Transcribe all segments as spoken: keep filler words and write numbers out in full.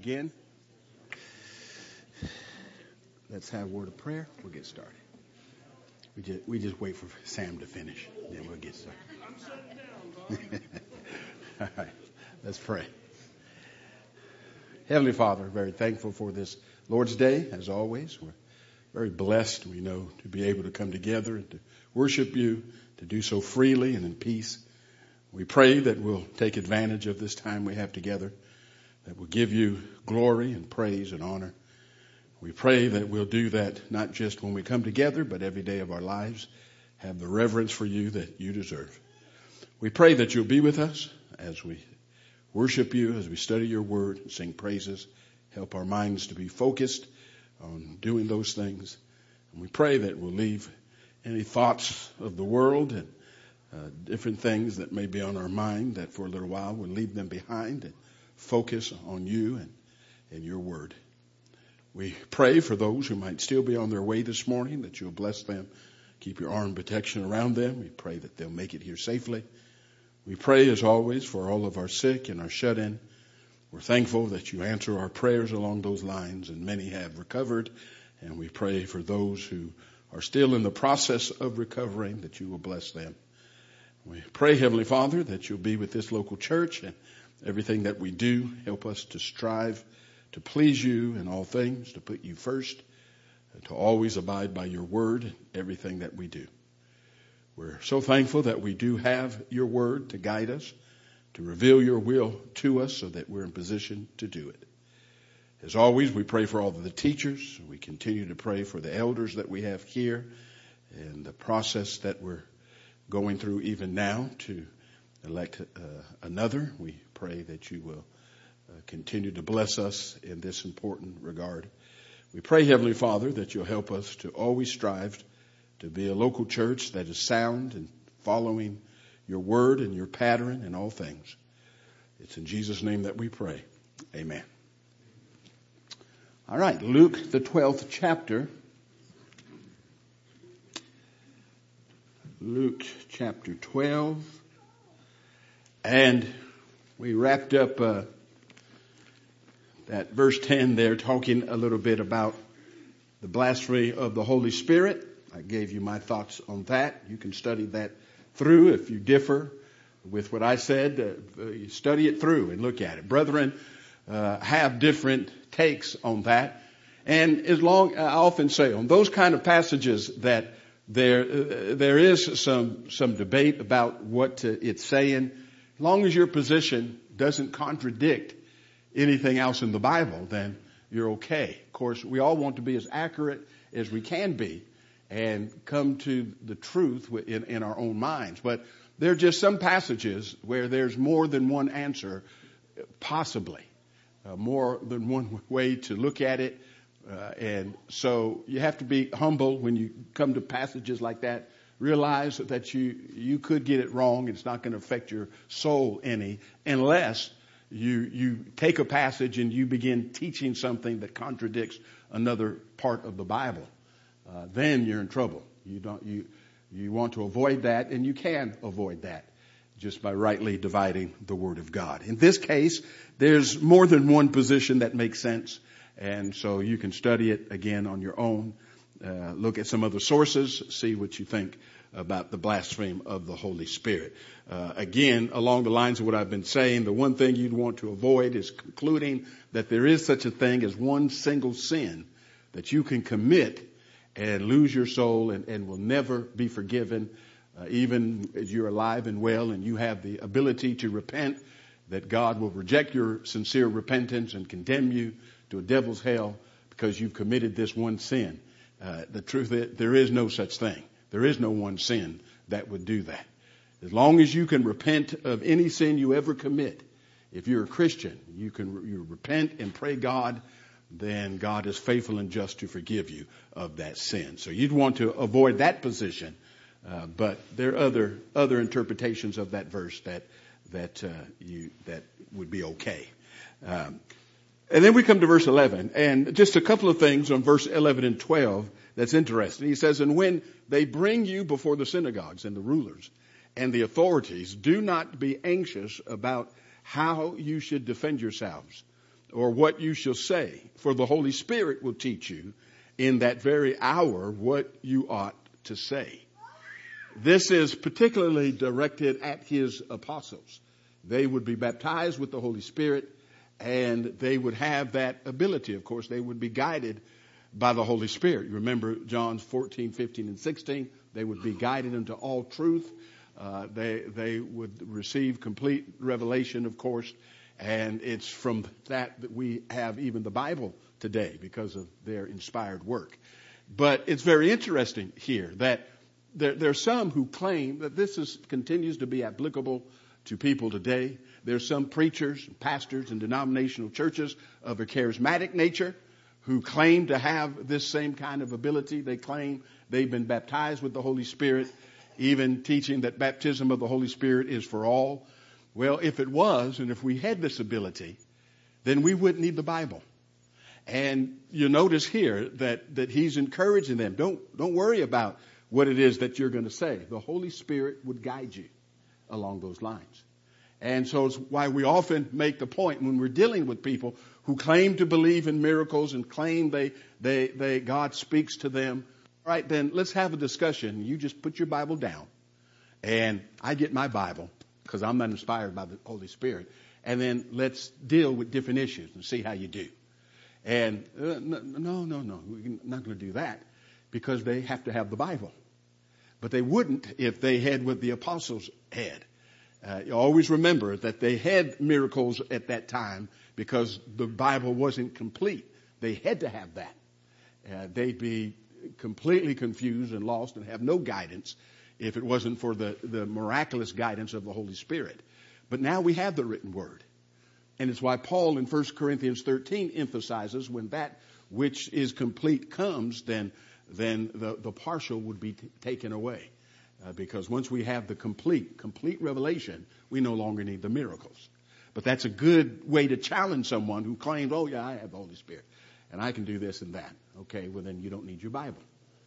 again. Let's have a word of prayer. We'll get started. We just, we just wait for Sam to finish, then we'll get started. I'm sitting down, All right, let's pray. Heavenly Father, very thankful for this Lord's Day, as always. We're very blessed, we know, to be able to come together and to worship you, to do so freely and in peace. We pray that we'll take advantage of this time we have together, that we'll give you glory and praise and honor. We pray that we'll do that not just when we come together, but every day of our lives, have the reverence for you that you deserve. We pray that you'll be with us as we worship you, as we study your word and sing praises. Help our minds to be focused on doing those things. And we pray that we'll leave any thoughts of the world and uh, different things that may be on our mind, that for a little while we'll leave them behind and focus on you and, and your word. We pray for those who might still be on their way this morning, that you'll bless them, keep your arm protection around them. We pray that they'll make it here safely. We pray, as always, for all of our sick and our shut-in. We're thankful that you answer our prayers along those lines, and many have recovered. And we pray for those who are still in the process of recovering, that you will bless them. We pray, Heavenly Father, that you'll be with this local church and everything that we do. Help us to strive to please you in all things, to put you first, and to always abide by your word in everything that we do. We're so thankful that we do have your word to guide us, to reveal your will to us so that we're in position to do it. As always, we pray for all of the teachers. We continue to pray for the elders that we have here and the process that we're going through even now to elect uh, another. We pray that you will uh, continue to bless us in this important regard. We pray, Heavenly Father, that you'll help us to always strive to be a local church that is sound and following your word and your pattern in all things. It's in Jesus' name that we pray. Amen. All right, Luke, the twelfth chapter. Luke chapter twelve. And we wrapped up uh, that verse ten there, talking a little bit about the blasphemy of the Holy Spirit. I gave you my thoughts on that. You can study that through. If you differ with what I said, uh, you study it through and look at it. Brethren uh, have different takes on that. And as long, I often say, on those kind of passages that there uh, there is some some debate about what uh, it's saying, as long as your position doesn't contradict anything else in the Bible, then you're okay. Of course, we all want to be as accurate as we can be and come to the truth in, in our own minds. But there are just some passages where there's more than one answer, possibly, uh, more than one way to look at it. Uh, and so you have to be humble when you come to passages like that. Realize that you, you could get it wrong. It's not going to affect your soul any unless you, you take a passage and you begin teaching something that contradicts another part of the Bible. Uh, then you're in trouble. You don't, you, you want to avoid that, and you can avoid that just by rightly dividing the Word of God. In this case, there's more than one position that makes sense, and so you can study it again on your own. Uh, look at some other sources, see what you think about the blasphemy of the Holy Spirit. Uh, again, along the lines of what I've been saying, the one thing you'd want to avoid is concluding that there is such a thing as one single sin that you can commit and lose your soul and, and will never be forgiven, uh, even as you're alive and well and you have the ability to repent, that God will reject your sincere repentance and condemn you to a devil's hell because you've committed this one sin. Uh, the truth is, there is no such thing. There is no one sin that would do that. As long as you can repent of any sin you ever commit, if you're a Christian, you can you repent and pray God, then God is faithful and just to forgive you of that sin. So you'd want to avoid that position. Uh, but there are other other interpretations of that verse that that uh, you that would be okay. Um, and then we come to verse eleven, and just a couple of things on verse eleven and twelve that's interesting. He says, "And when they bring you before the synagogues and the rulers and the authorities, do not be anxious about how you should defend yourselves. or what you shall say, for the Holy Spirit will teach you in that very hour what you ought to say. This is particularly directed at his apostles. They would be baptized with the Holy Spirit, and they would have that ability. Of course, they would be guided by the Holy Spirit. You remember John fourteen, fifteen, and sixteen. They would be guided into all truth. Uh, they they would receive complete revelation, of course, and it's from that that we have even the Bible today because of their inspired work. But it's very interesting here that there, there are some who claim that this is continues to be applicable to people today. There's some preachers, pastors, and denominational churches of a charismatic nature who claim to have this same kind of ability. They claim they've been baptized with the Holy Spirit, even teaching that baptism of the Holy Spirit is for all. Well, if it was, and if we had this ability, then we wouldn't need the Bible. And you notice here that, that he's encouraging them. Don't, don't worry about what it is that you're going to say. The Holy Spirit would guide you along those lines. And so it's why we often make the point when we're dealing with people who claim to believe in miracles and claim they, they, they, God speaks to them. All right, then let's have a discussion. You just put your Bible down, and I get my Bible because I'm not inspired by the Holy Spirit. And then let's deal with different issues and see how you do. And uh, no, no, no, we're not going to do that because they have to have the Bible. But they wouldn't if they had what the apostles had. Uh, you always remember that they had miracles at that time because the Bible wasn't complete. They had to have that. Uh, they'd be completely confused and lost and have no guidance if it wasn't for the, the miraculous guidance of the Holy Spirit. But now we have the written word. And it's why Paul in First Corinthians thirteen emphasizes when that which is complete comes, then, then the, the partial would be t- taken away. Uh, because once we have the complete, complete revelation, we no longer need the miracles. But that's a good way to challenge someone who claims, oh yeah, I have the Holy Spirit and I can do this and that. Okay, well then you don't need your Bible.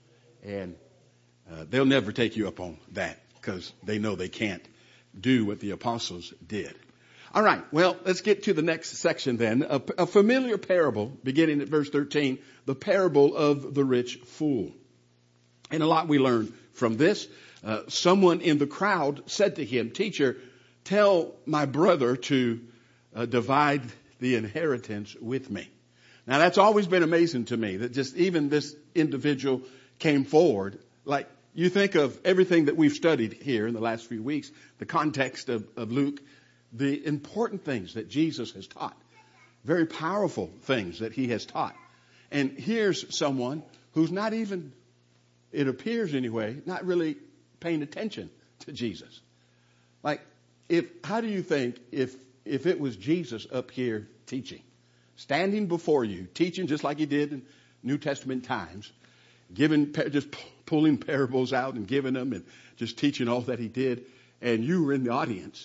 And uh, they'll never take you up on that because they know they can't do what the apostles did. All right, well, let's get to the next section then. A, a familiar parable, beginning at verse thirteen, the parable of the rich fool. And a lot we learn from this. Uh, someone in the crowd said to him, "Teacher, tell my brother to uh, divide the inheritance with me." Now that's always been amazing to me that just even this individual came forward. Like you think of everything that we've studied here in the last few weeks, the context of, of Luke, the important things that Jesus has taught, very powerful things that he has taught. And here's someone who's not even, it appears anyway, not really paying attention to Jesus. Like, if, how do you think if, if it was Jesus up here teaching, standing before you, teaching just like he did in New Testament times, giving, just pulling parables out and giving them and just teaching all that he did, and you were in the audience,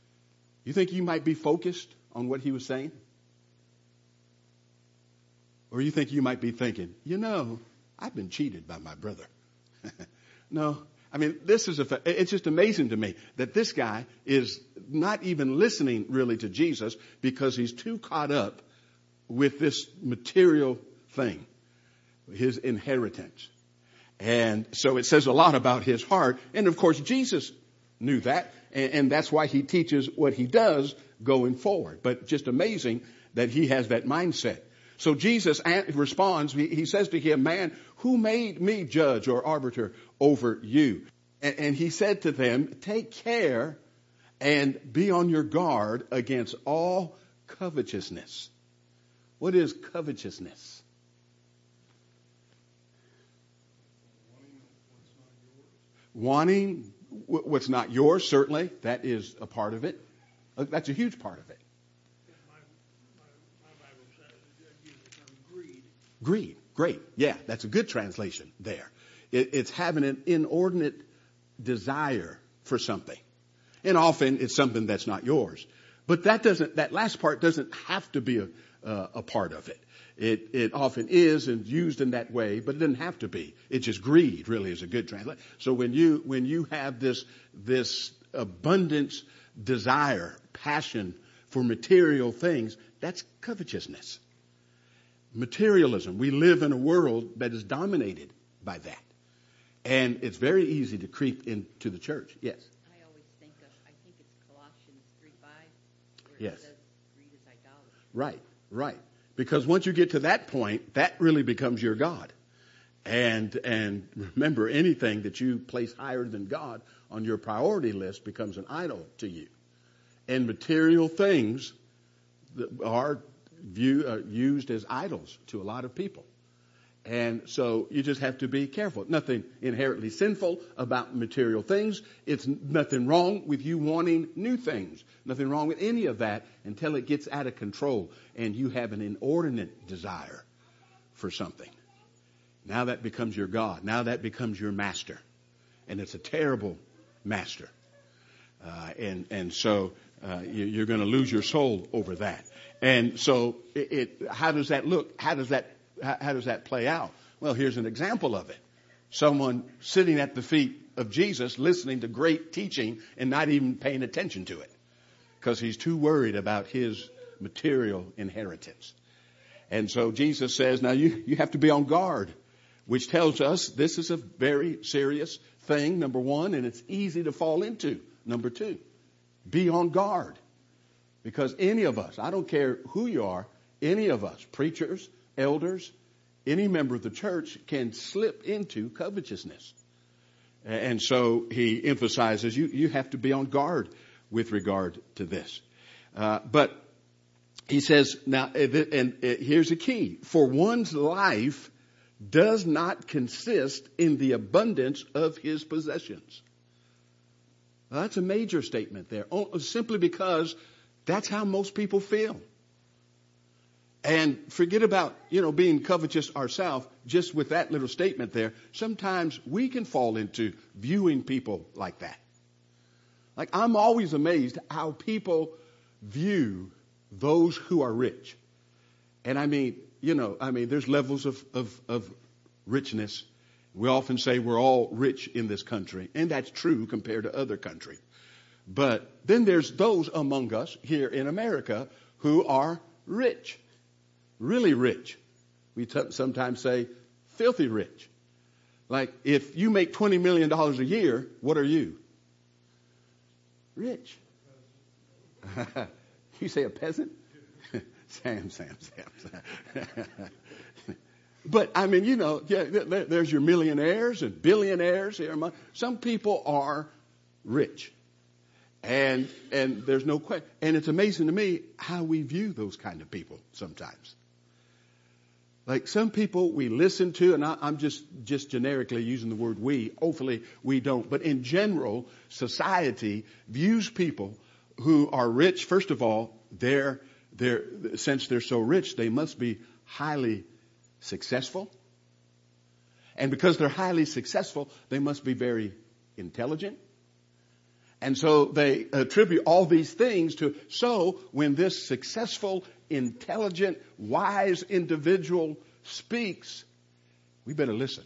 you think you might be focused on what he was saying? Or you think you might be thinking, you know, I've been cheated by my brother. No. I mean, this is a, it's just amazing to me that this guy is not even listening really to Jesus because he's too caught up with this material thing, his inheritance. And so it says a lot about his heart. And of course, Jesus knew that. And, and that's why he teaches what he does going forward. But just amazing that he has that mindset. So Jesus responds, he, he says to him, "Man, who made me judge or arbiter over you?" And, and he said to them, "Take care and be on your guard against all covetousness." What is covetousness? Wanting what's not yours, certainly. That is a part of it. That's a huge part of it. Greed. Great. Yeah, that's a good translation there. It, it's having an inordinate desire for something. And often it's something that's not yours. But that doesn't, that last part doesn't have to be a, uh, a part of it. It, it often is and used in that way, but it doesn't have to be. It's just greed really is a good translation. So when you, when you have this, this abundance, desire, passion for material things, that's covetousness. Materialism. We live in a world that is dominated by that. And it's very easy to creep into the church. Yes. I always think of, I think it's Colossians three five, where Yes. it says greed is idolatry. Right, right. Because once you get to that point, that really becomes your God. And and remember, anything that you place higher than God on your priority list becomes an idol to you. And material things are view, uh, used as idols to a lot of people. And so you just have to be careful. Nothing inherently sinful about material things. It's nothing wrong with you wanting new things. Nothing wrong with any of that until it gets out of control and you have an inordinate desire for something. Now that becomes your God. Now that becomes your master. And it's a terrible master. Uh, and, and so uh, you, you're going to lose your soul over that. And so it, it, how does that look? How does that How, how does that play out? Well, here's an example of it. Someone sitting at the feet of Jesus, listening to great teaching and not even paying attention to it because he's too worried about his material inheritance. And so Jesus says, now you, you have to be on guard, which tells us this is a very serious thing, number one, and it's easy to fall into. Number two, be on guard. Because any of us, I don't care who you are, any of us, preachers, elders, any member of the church can slip into covetousness. And so he emphasizes you, you have to be on guard with regard to this. Uh, but he says, now, and here's the key. For one's life does not consist in the abundance of his possessions. Well, that's a major statement there, simply because that's how most people feel. And forget about, you know, being covetous ourselves, just with that little statement there. Sometimes we can fall into viewing people like that. Like, I'm always amazed how people view those who are rich. And I mean, you know, I mean, there's levels of, of, of richness. We often say we're all rich in this country, and that's true compared to other countries. But then there's those among us here in America who are rich. Really rich. We t- sometimes say filthy rich. Like, if you make twenty million dollars a year, what are you? Rich. You say a peasant? Sam, Sam, Sam, Sam. But, I mean, you know, yeah, there's your millionaires and billionaires here. Some people are rich. And and there's no question. And it's amazing to me how we view those kind of people sometimes. Like, some people we listen to, and I, I'm just, just generically using the word we. Hopefully we don't. But in general, society views people who are rich. First of all, they're, they're, since they're so rich, they must be highly successful. And because they're highly successful, they must be very intelligent. And so they attribute all these things to, so when this successful, intelligent, wise individual speaks, we better listen.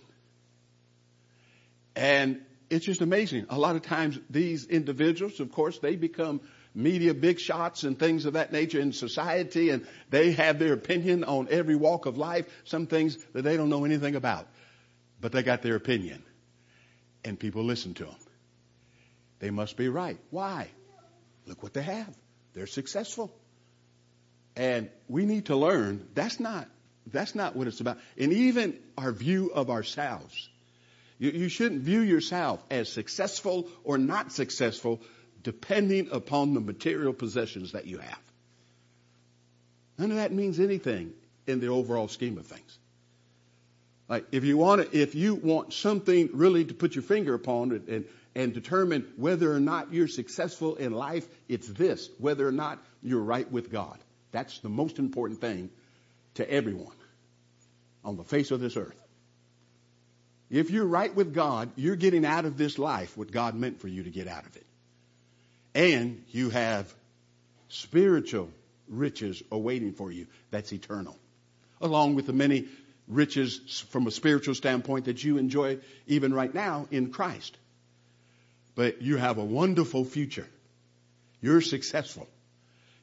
And it's just amazing. A lot of times these individuals, of course, they become media big shots and things of that nature in society, and they have their opinion on every walk of life, some things that they don't know anything about. But they got their opinion, and people listen to them. They must be right. Why? Look what they have. They're successful. And we need to learn that's not, that's not what it's about. And even our view of ourselves. You, you shouldn't view yourself as successful or not successful depending upon the material possessions that you have. None of that means anything in the overall scheme of things. Like, if you want to, if you want something really to put your finger upon it and and determine whether or not you're successful in life, it's this, whether or not you're right with God. That's the most important thing to everyone on the face of this earth. If you're right with God, you're getting out of this life what God meant for you to get out of it. And you have spiritual riches awaiting for you. That's eternal. Along with the many riches from a spiritual standpoint that you enjoy even right now in Christ. But you have a wonderful future. You're successful.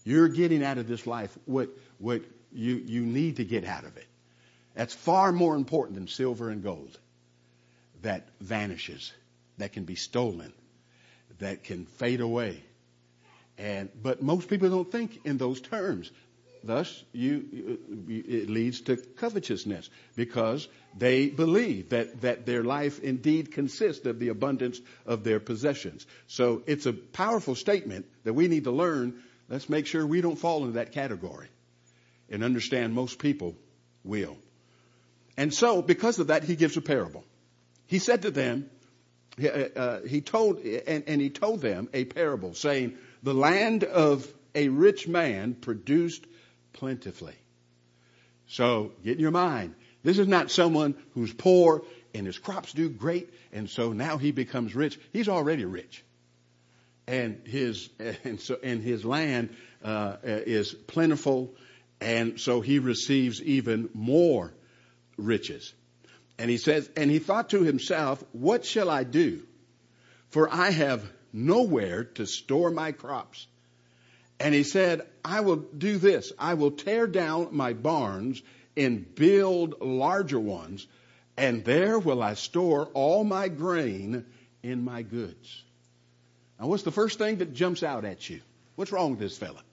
You're getting out of this life what, what you, you need to get out of it. That's far more important than silver and gold that vanishes, that can be stolen, that can fade away. And, but most people don't think in those terms. Thus, you, you, it leads to covetousness because they believe that, that their life indeed consists of the abundance of their possessions. So it's a powerful statement that we need to learn. Let's make sure we don't fall into that category and understand most people will. And so because of that, he gives a parable. He said to them, uh, he told, and, and he told them a parable saying, the land of a rich man produced plentifully. So get in your mind, this is not someone who's poor and his crops do great and so now he becomes rich. He's already rich. And his, and so, and his land, uh, is plentiful. And so he receives even more riches. And he says, and he thought to himself, what shall I do? For I have nowhere to store my crops. And he said, I will do this. I will tear down my barns and build larger ones. And there will I store all my grain in my goods. Now, what's the first thing that jumps out at you? What's wrong with this fella?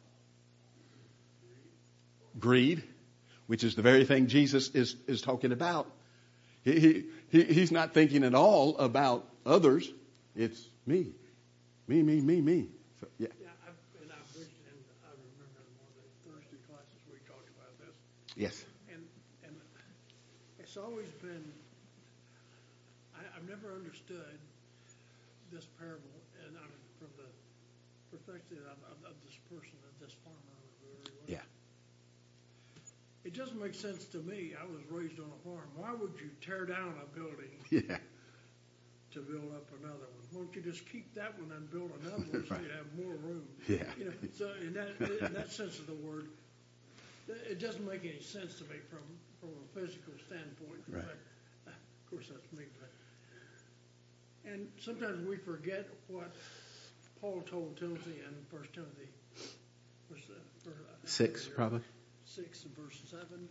Greed, which is the very thing Jesus is, is talking about. He, he, he's not thinking at all about others. It's me. Me, me, me, me. So, yeah. Yeah, I've, and I've wished, and I remember in one of the Thursday classes we talked about this. Yes. And and it's always been, I, I've never understood this parable, and I'm from the perspective of, of, of this person, of this farmer, or whoever he was. Yeah. It doesn't make sense to me. I was raised on a farm. Why would you tear down a building Yeah. to build up another one? Why don't you just keep that one and build another one so Right. you have more room? Yeah. You know, so in that in that sense of the word, it doesn't make any sense to me from from a physical standpoint. Right. But, of course, that's me. But and sometimes we forget what Paul told Timothy in First Timothy, was the, for, Six, probably. Six and verse seven.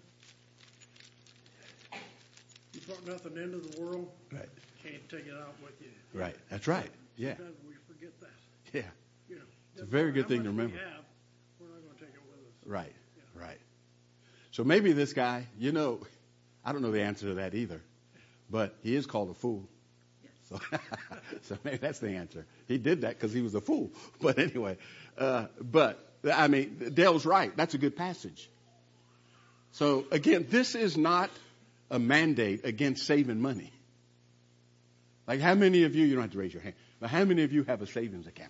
You brought nothing into the world. Right. Can't take it out with you. Right. That's right. Yeah. Sometimes we forget that. Yeah. You know, It's a very good how thing to much remember. We have, we're not going to take it with us. Right. Yeah. Right. So maybe this guy, you know, I don't know the answer to that either, but he is called a fool. So, so maybe that's the answer. He did that because he was a fool. But anyway, uh, but I mean, Dale's right. That's a good passage. So again, this is not a mandate against saving money. Like how many of you, you don't have to raise your hand, but how many of you have a savings account?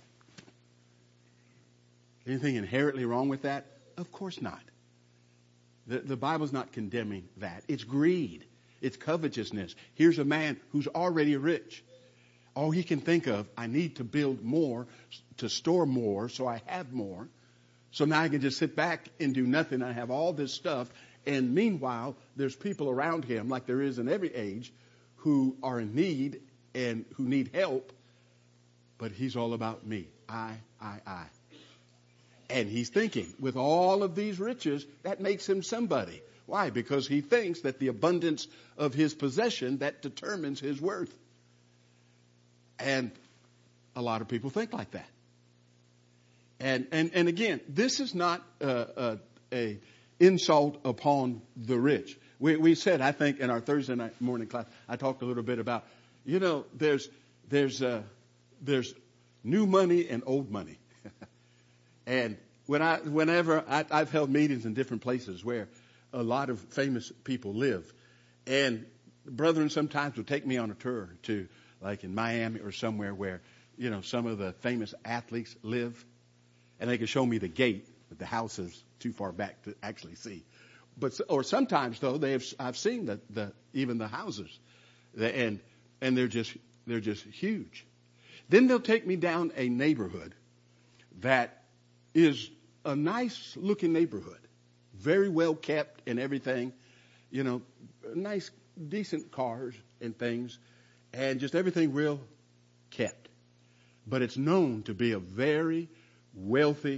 Anything inherently wrong with that? Of course not. The, the Bible's not condemning that. It's greed. It's covetousness. Here's a man who's already rich. All he can think of, I need to build more, to store more, so I have more. So now I can just sit back and do nothing. I have all this stuff. And meanwhile, there's people around him, like there is in every age, who are in need and who need help. But he's all about me. I, I, I. And he's thinking, with all of these riches, that makes him somebody. Why? Because he thinks that the abundance of his possession, that determines his worth. And a lot of people think like that. And and, and again, this is not uh, a, a insult upon the rich. We, we said, I think, in our Thursday night morning class, I talked a little bit about, you know, there's there's uh, there's new money and old money. And when I whenever I, I've held meetings in different places where a lot of famous people live, and brethren sometimes will take me on a tour to, like in Miami or somewhere where, you know, some of the famous athletes live, and they can show me the gate, but the house is too far back to actually see. But or sometimes though they have, I've seen the, the even the houses, the, and and they're just they're just huge. Then they'll take me down a neighborhood that is a nice looking neighborhood, very well kept and everything, you know, nice, decent cars and things, and just everything real kept. But it's known to be a very wealthy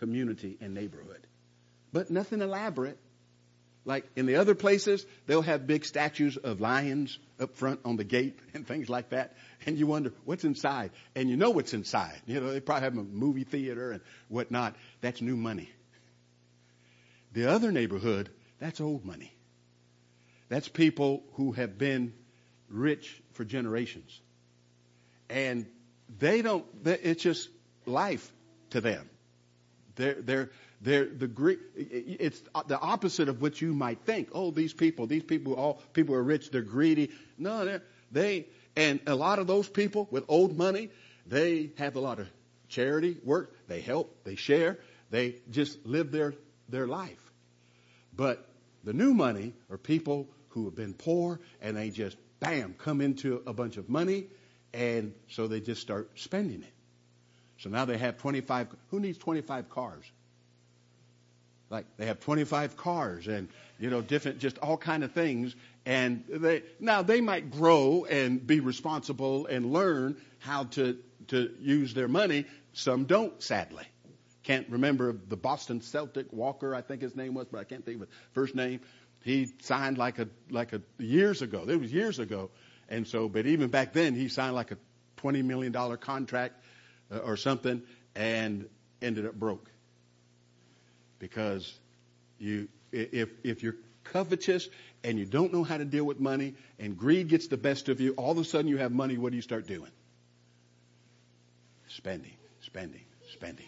community and neighborhood. But nothing elaborate. Like in the other places, they'll have big statues of lions up front on the gate and things like that. And you wonder, what's inside? And you know what's inside. You know, they probably have a movie theater and whatnot. That's new money. The other neighborhood, that's old money. That's people who have been rich for generations. And they don't, it's just life to them. They're, they're, they're the Greek, it's the opposite of what you might think. Oh, these people, these people, all people are rich, they're greedy. No, they're, they, and a lot of those people with old money, they have a lot of charity work. They help, they share, they just live their, their life. But the new money are people who have been poor and they just, bam, come into a bunch of money. And so they just start spending it. So now they have twenty-five. Who needs twenty-five cars? Like they have twenty-five cars and, you know, different, just all kind of things. And they, now they might grow and be responsible and learn how to, to use their money. Some don't, sadly. Can't remember the Boston Celtic Walker, I think his name was, but I can't think of his first name. He signed like a, like a years ago. It was years ago. And so, but even back then, he signed like a twenty million dollars contract uh, or something and ended up broke. Because you, if, if you're covetous and you don't know how to deal with money and greed gets the best of you, all of a sudden you have money, what do you start doing? Spending, spending, spending.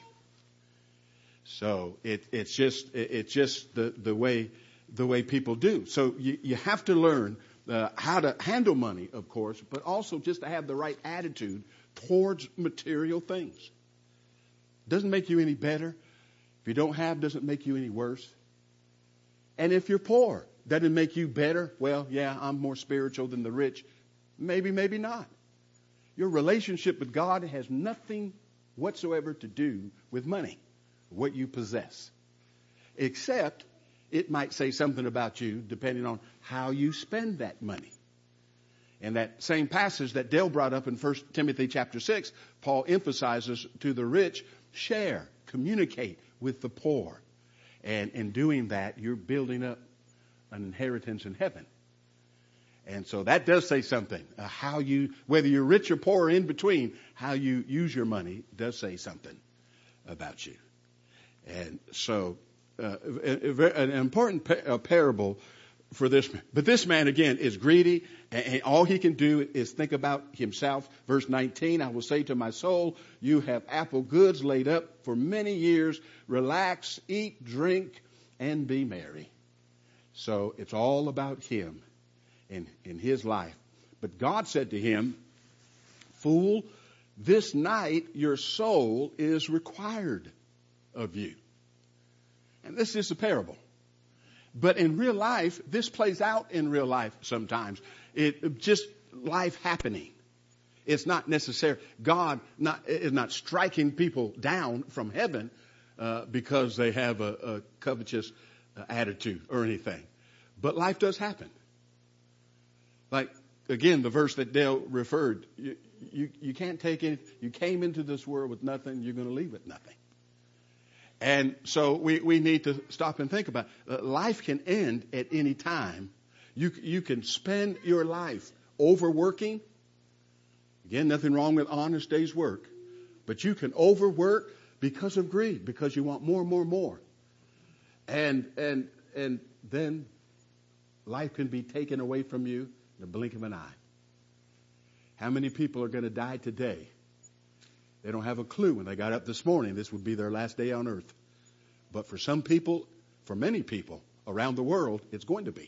So it, it's just, it, it's just the, the way, the way people do. So you, you have to learn Uh, how to handle money, of course, but also just to have the right attitude towards material things. Doesn't make you any better. If you don't have, doesn't make you any worse. And if you're poor, doesn't make you better. Well, yeah, I'm more spiritual than the rich. Maybe, maybe not. Your relationship with God has nothing whatsoever to do with money, what you possess, except it might say something about you depending on how you spend that money. In that same passage that Dale brought up in First Timothy chapter six, Paul emphasizes to the rich, share, communicate with the poor. And in doing that, you're building up an inheritance in heaven. And so that does say something. Uh, how you, whether you're rich or poor or in between, how you use your money does say something about you. And so Uh, an important pa- parable for this man. But this man, again, is greedy, and, and all he can do is think about himself. Verse nineteen, I will say to my soul, you have ample goods laid up for many years. Relax, eat, drink, and be merry. So it's all about him in, in his life. But God said to him, fool, this night your soul is required of you. And this is a parable. But in real life, this plays out in real life sometimes. It just life happening. It's not necessary. God not, is not striking people down from heaven uh, because they have a, a covetous uh, attitude or anything. But life does happen. Like, again, the verse that Dale referred, you, you, you can't take it. You came into this world with nothing. You're going to leave with nothing. And so we, we need to stop and think about it. Uh, life can end at any time. You, you can spend your life overworking. Again, nothing wrong with honest day's work. But you can overwork because of greed, because you want more, more, more. And, and, and then life can be taken away from you in the blink of an eye. How many people are going to die today? They don't have a clue when they got up this morning. This would be their last day on earth. But for some people, for many people around the world, it's going to be.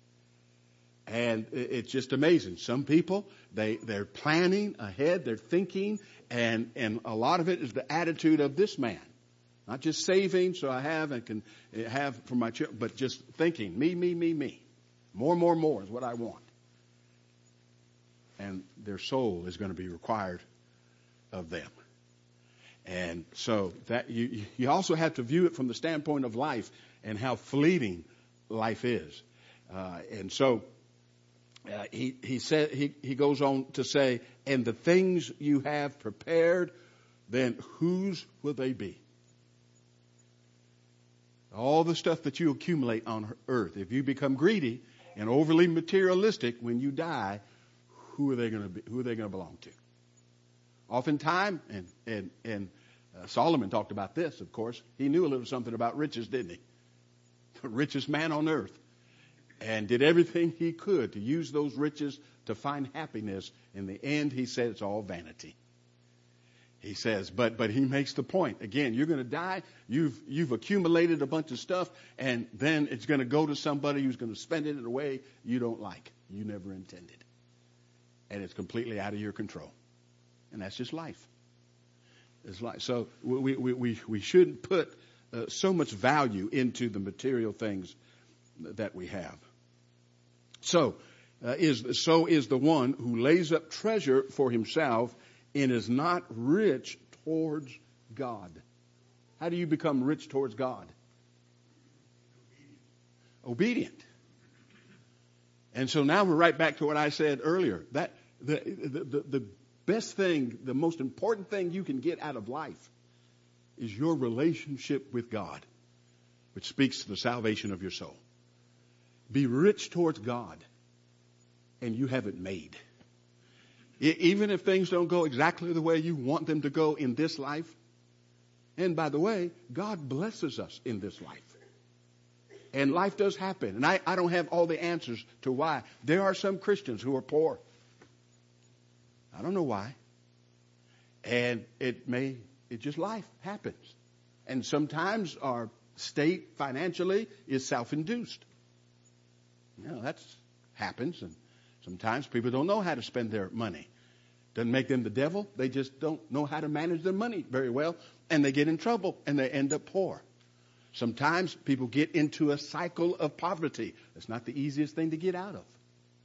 And it's just amazing. Some people, they, they're planning ahead. They're thinking. And, and a lot of it is the attitude of this man. Not just saving so I have and can have for my children, but just thinking, me, me, me, me. More, more, more is what I want. And their soul is going to be required of them. And so that you, you also have to view it from the standpoint of life and how fleeting life is. Uh, and so uh, he he said he, he goes on to say, and the things you have prepared, then whose will they be? All the stuff that you accumulate on earth. If you become greedy and overly materialistic, when you die, who are they going to be? Who are they going to belong to? Oftentimes, and and and uh, Solomon talked about this. Of course, he knew a little something about riches, didn't he? The richest man on earth, and did everything he could to use those riches to find happiness. In the end, he said it's all vanity. He says, but but he makes the point again. You're going to die. You've you've accumulated a bunch of stuff, and then it's going to go to somebody who's going to spend it in a way you don't like, you never intended, and it's completely out of your control. And that's just life. It's life. So we we we we shouldn't put uh, so much value into the material things that we have. So uh, is so is the one who lays up treasure for himself and is not rich towards God. How do you become rich towards God? Obedient. Obedient. And so now we're right back to what I said earlier. That the the, the, the best thing, the most important thing you can get out of life is your relationship with God, which speaks to the salvation of your soul. Be rich towards God, and you have it made. Even if things don't go exactly the way you want them to go in this life. And by the way, God blesses us in this life. And life does happen. And I, I don't have all the answers to why. There are some Christians who are poor. I don't know why. And it may, it just life happens. And sometimes our state financially is self-induced. You know, that happens. And sometimes people don't know how to spend their money. Doesn't make them the devil. They just don't know how to manage their money very well. And they get in trouble and they end up poor. Sometimes people get into a cycle of poverty. It's not the easiest thing to get out of.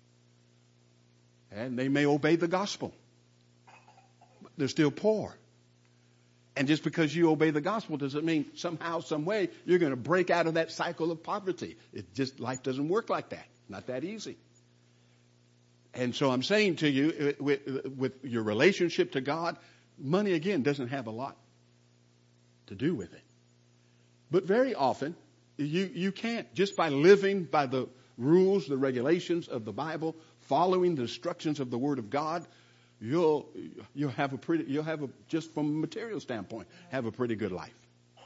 And they may obey the gospel, but they're still poor. And just because you obey the gospel doesn't mean somehow, some way, you're going to break out of that cycle of poverty. It just, life doesn't work like that. Not that easy. And so I'm saying to you, with, with your relationship to God, money again doesn't have a lot to do with it. But very often, you, you can't, just by living by the rules, the regulations of the Bible, following the instructions of the Word of God, you'll, you'll have a pretty, you'll have a, just from a material standpoint, have a pretty good life.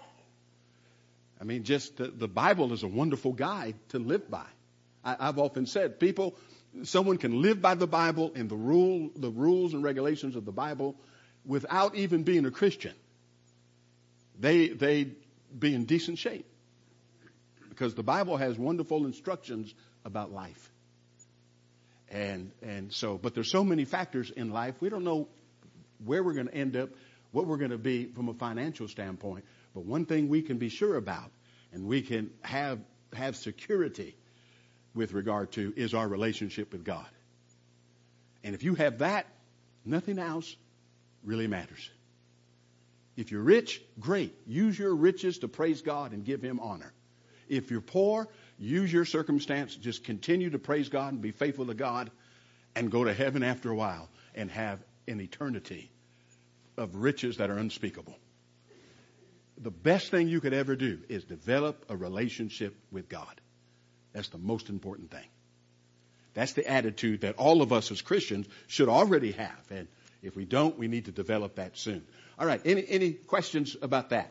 I mean, just the, the Bible is a wonderful guide to live by. I, I've often said, people, someone can live by the Bible and the rule, the rules and regulations of the Bible without even being a Christian. They, they be in decent shape because the Bible has wonderful instructions about life. And, and so, but there's so many factors in life. We don't know where we're going to end up, what we're going to be from a financial standpoint. But one thing we can be sure about, and we can have, have security with regard to, is our relationship with God. And if you have that, nothing else really matters. If you're rich, great. Use your riches to praise God and give Him honor. If you're poor, use your circumstance. Just continue to praise God and be faithful to God and go to heaven after a while and have an eternity of riches that are unspeakable. The best thing you could ever do is develop a relationship with God. That's the most important thing. That's the attitude that all of us as Christians should already have. And if we don't, we need to develop that soon. All right. Any, any questions about that?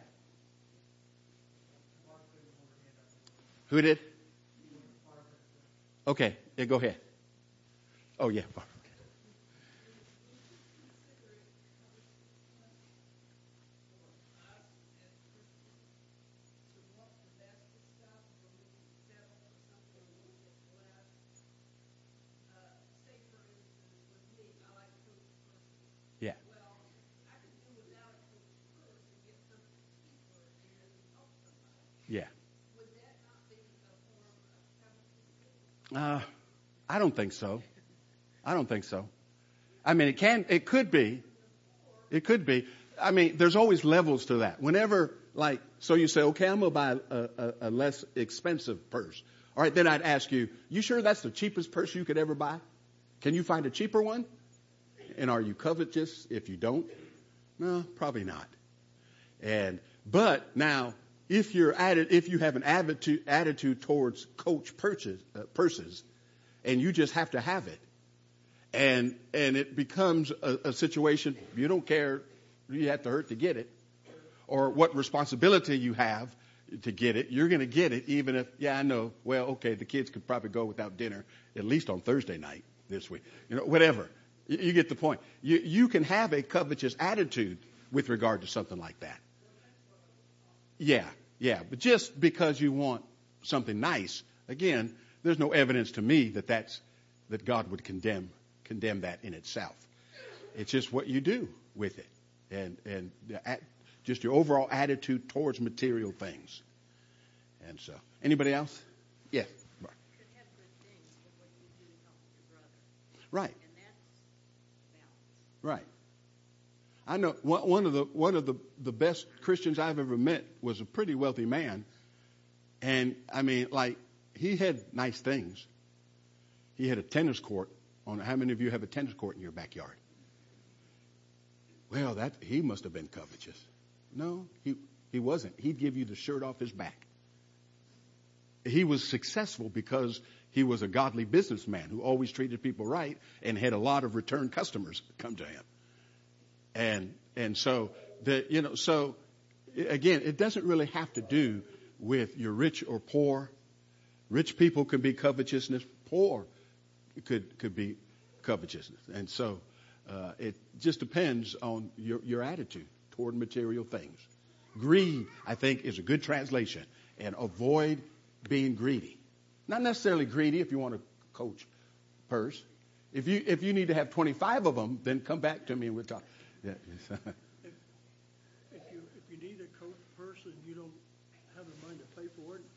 Who did? Okay. Yeah, go ahead. Oh, yeah. Yeah. Yeah. Uh, I don't think so. I don't think so. I mean, it can, it could be. It could be. I mean, there's always levels to that. Whenever, like, so you say, okay, I'm going to buy a, a, a less expensive purse. All right, then I'd ask you, you sure that's the cheapest purse you could ever buy? Can you find a cheaper one? And are you covetous if you don't? No, probably not. And, but now, if you're atti- if you have an attitude attitude towards Coach purses, uh, purses, and you just have to have it, and and it becomes a, a situation you don't care, you have to hurt to get it, or what responsibility you have to get it, you're going to get it even if, yeah, I know, well, okay, the kids could probably go without dinner at least on Thursday night this week, you know, whatever. You, you get the point. You you can have a covetous attitude with regard to something like that. Yeah, yeah, but just because you want something nice, again, there's no evidence to me that that's that God would condemn condemn that in itself. It's just what you do with it, and and the, at, just your overall attitude towards material things. And so, anybody else? Yes. You could have good things, but what you do helps your brother. Right. And that's balance. Right. I know one, one of the one of the, the best Christians I've ever met was a pretty wealthy man, and I mean, like, he had nice things. He had a tennis court. On how many of you have a tennis court in your backyard? Well, that he must have been covetous. No, he he wasn't. He'd give you the shirt off his back. He was successful because he was a godly businessman who always treated people right and had a lot of return customers come to him. And and so the you know so again, it doesn't really have to do with you're rich or poor. Rich people can be covetousness. Poor could could be covetousness. And so uh, it just depends on your your attitude toward material things. Greed, I think, is a good translation. And avoid being greedy. Not necessarily greedy if you want to coach purse. If you if you need to have twenty-five of them, then come back to me and we'll talk. Yeah. If, if you if you need a Coach purse and you don't have the money to pay for it,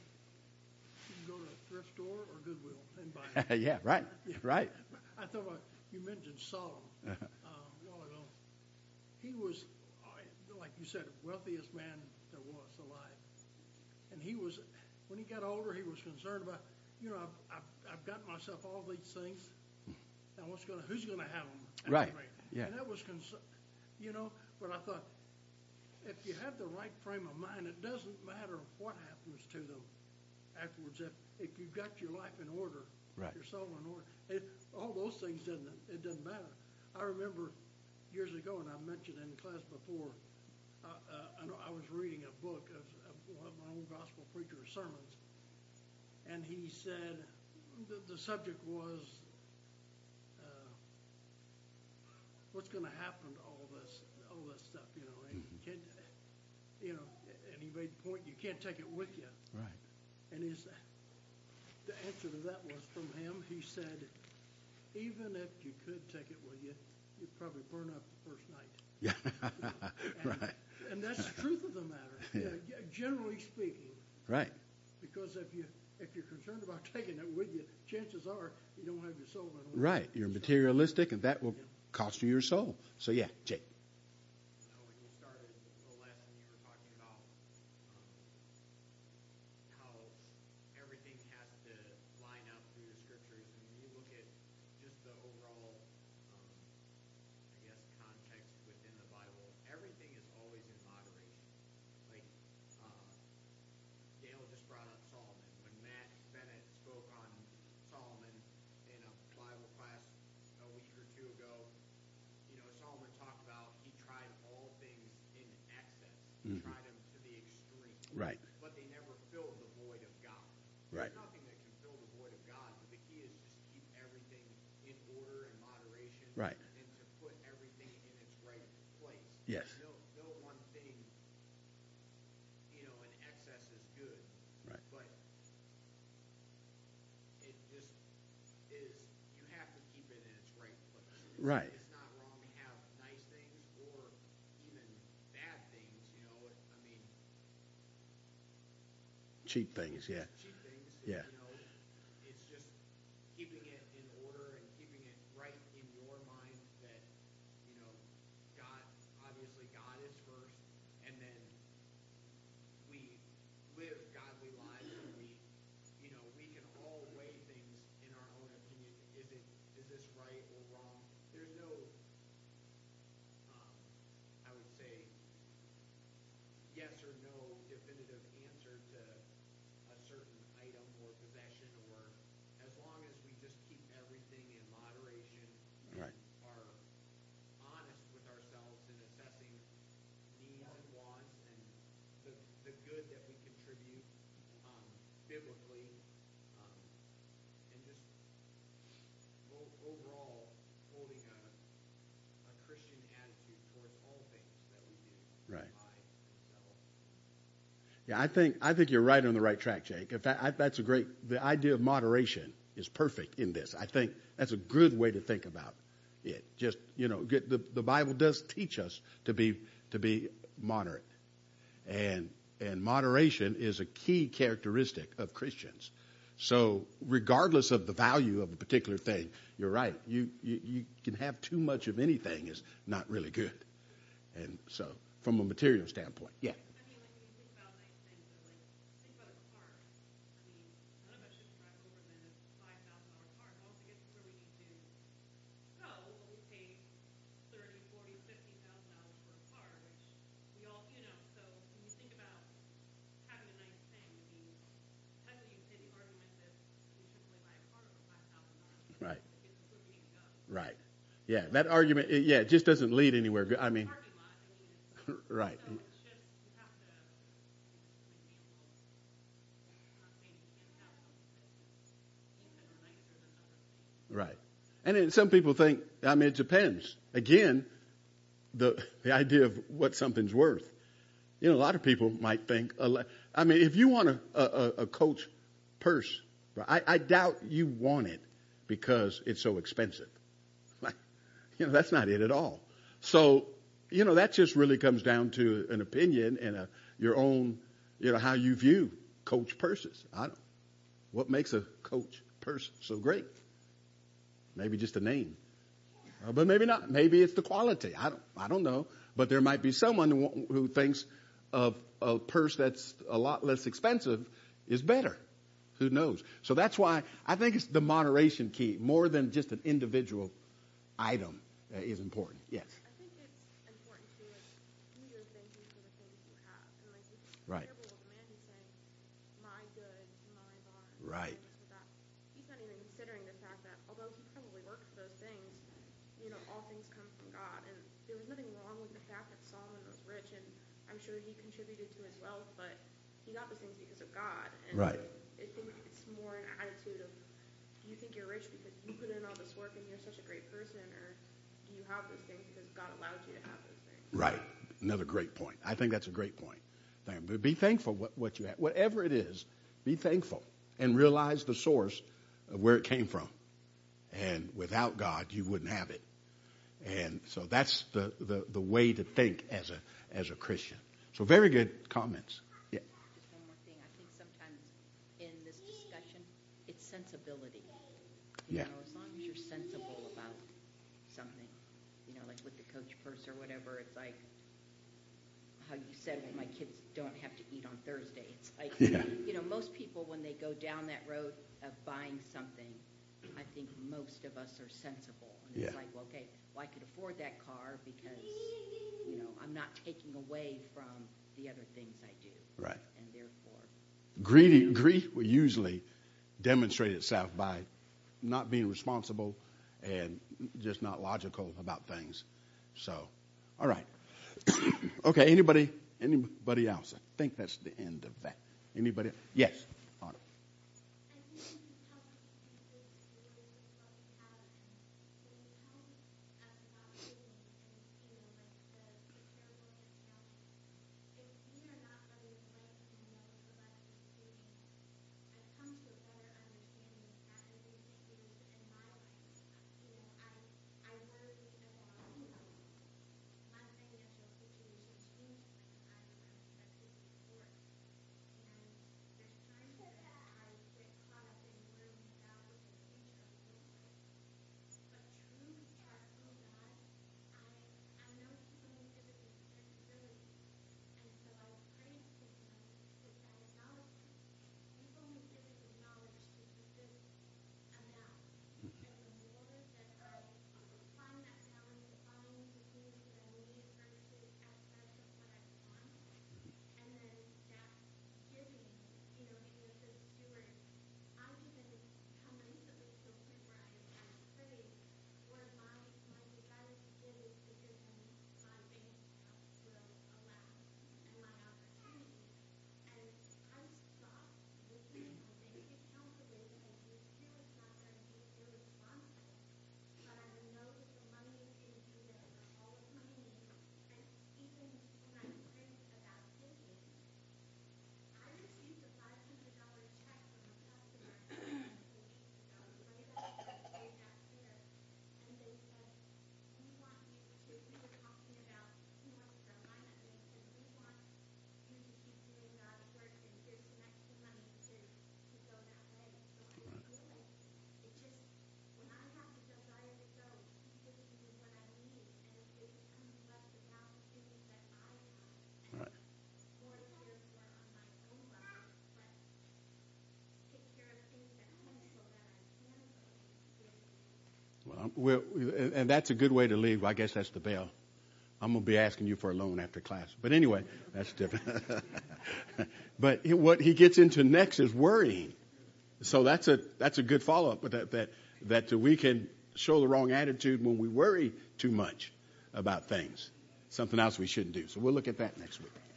you can go to a thrift store or Goodwill and buy it. Yeah, right, Yeah. right. I thought about, you mentioned Solomon uh, a while ago. He was, uh, like you said, the wealthiest man there was alive. And he was, when he got older, he was concerned about, you know, I've, I've, I've got myself all these things. Now, what's going to, who's going to have them? after Right. me? Yeah. And that was, cons- you know, but I thought, if you have the right frame of mind, it doesn't matter what happens to them afterwards. If, if you've got your life in order, Right. your soul in order, it, all those things doesn't, it doesn't matter. I remember years ago, and I mentioned in class before, uh, uh, I, know I was reading a book of, of one of my own gospel preacher's sermons, and he said the, the subject was uh, what's going to happen to all this, all this stuff, you know, and you can't, you know, and he made the point you can't take it with you. Right. And his the answer to that was from him. He said, even if you could take it with you, you'd probably burn up the first night. Yeah. And, Right. and that's the truth of the matter, Yeah. you know, generally speaking. Right. Because if you if you're concerned about taking it with you, chances are you don't have your soul in order. Right. You're materialistic, and that will cost you your soul. So yeah, Jake. You know, when you started the lesson, you were talking about um, how everything has to line up through the scriptures. And when you look at just the overall, um, I guess, context within the Bible, everything is always in moderation. Like, uh, Dale just brought up Solomon. When Matt Bennett spoke on Solomon in a Bible class a week or two ago, you know, Solomon talked about he tried all things in excess. He Mhm. tried them to the extreme. Right. But they never filled the void of God. Right. There's nothing that can fill the void of God, but the key is just keep everything in order and moderation. Right. And to put everything in its right place. Yes. No, no one thing, you know, in excess is good. Right. But it just is, you have to keep it in its right place. It's, Right. It's not wrong to have nice things or even bad things, you know. I mean, Cheap things. Yeah. cheap things. Yeah. You know, it's just keeping it in order and keeping it right in your mind that, you know, God, obviously God is first, and then we live godly lives, and we, you know, we can all weigh things in our own opinion. Is it, is this right or wrong? There's no, um, I would say, yes or no difference definitive answer to a certain item or possession, or as long as we just keep everything in moderation and Right. are honest with ourselves in assessing needs and wants and the, the good that we contribute um, biblically, um, and just o- overall holding a, a Christian attitude towards all things that we do. Right. Buy and sell. Yeah, I think I think you're right on the right track, Jake. In fact, I, that's a great. The idea of moderation is perfect in this. I think that's a good way to think about it. Just you know, get, the the Bible does teach us to be to be moderate, and and moderation is a key characteristic of Christians. So, regardless of the value of a particular thing, you're right. You you, you can have too much of anything is not really good, and so from a material standpoint, yeah. I mean, like when you think about nice things, or like think about a car. I mean, none of us should drive over than a five thousand dollar car. As long as it gets to where we need to go, well, we pay thirty, forty, fifty thousand dollars for a car, which we all, you know. So when you think about having a nice thing, I mean, technically you say the argument that we shouldn't really buy a car over five thousand dollars. Right. It gets us where we need to go. Right. Yeah, that argument, it, yeah, it just doesn't lead anywhere. good. I mean, Parking lot. I mean, it's right. so it's just you have to. I mean, just an example. I'm not saying you can't have something that's decent or nicer than other things. Right. And then some people think, I mean, it depends. Again, the the idea of what something's worth. You know, a lot of people might think, I mean, if you want a, a, a Coach purse, I, I doubt you want it because it's so expensive. Like, you know, that's not it at all. So, you know, that just really comes down to an opinion and a, your own, you know, how you view Coach purses. I don't. What makes a Coach purse so great? Maybe just a name, uh, but maybe not. Maybe it's the quality. I don't. I don't know. But there might be someone who, who thinks of a purse that's a lot less expensive is better. Who knows? So that's why I think it's the moderation key more than just an individual item uh, is important. Yes. I think it's important to like do your thanking for the things you have, and like with the Right. parable of the man, he's saying, "My goods, my barn, Right. my this or that." He's not even considering the fact that although he probably worked for those things, you know, all things come from God, and there was nothing wrong with the fact that Solomon was rich, and I'm sure he contributed to his wealth, but he got those things because of God. And Right. I think it's more an attitude of, do you think you're rich because you put in all this work and you're such a great person, or do you have those things because God allowed you to have those things? Right. Another great point. I think that's a great point. But be thankful what, what you have. Whatever it is, be thankful and realize the source of where it came from. And without God, you wouldn't have it. And so that's the, the, the way to think as a as a Christian. So very good comments. Yeah. Just one more thing. I think sometimes in this discussion, it's sensibility. You Yeah. know, as long as you're sensible about something, you know, like with the Coach purse or whatever, it's like how you said, well, my kids don't have to eat on Thursday. It's like, Yeah. you know, most people, when they go down that road of buying something, I think most of us are sensible. And it's Yeah. like, well, okay, well, I could afford that car because, you know, I'm not taking away from the other things I do. Right. And therefore, Greedy, greed will usually demonstrate itself by not being responsible and just not logical about things. So, all right. Okay. Anybody? Anybody else? I think that's the end of that. Anybody? Yes. On. I think you can tell people good stories of what we have, and when you tell us about giving, and you know, like the, the parable against talent, if we are not letting the light people know the lesson of giving, I've come to a better understanding of that in recent years in my life. You know, I I worry about, you know, my financial situation changed when I was unexpectedly divorced. And there's times Um, well, and and that's a good way to leave. I guess that's the bell. I'm going to be asking you for a loan after class. But anyway, that's different. But he, what he gets into next is worrying. So that's a that's a good follow-up. But that, that, that we can show the wrong attitude when we worry too much about things. Something else we shouldn't do. So we'll look at that next week.